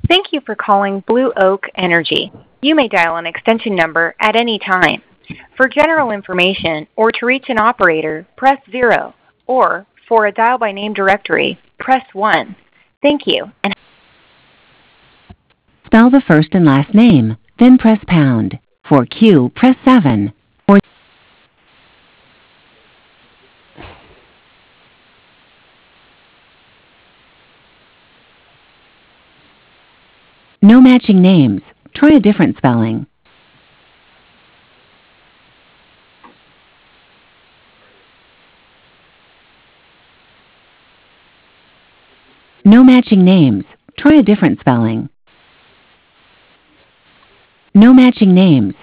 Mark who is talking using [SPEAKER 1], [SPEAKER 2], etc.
[SPEAKER 1] Thank you for calling Blue Oak Energy. You may dial an extension number at any time. For general information or to reach an operator, press 0, or for a dial by name directory, press 1. Thank you. And
[SPEAKER 2] Spell the first and last name, then press pound. For Q, press 7. For no matching names, try a different spelling. No matching names, try a different spelling. No matching names,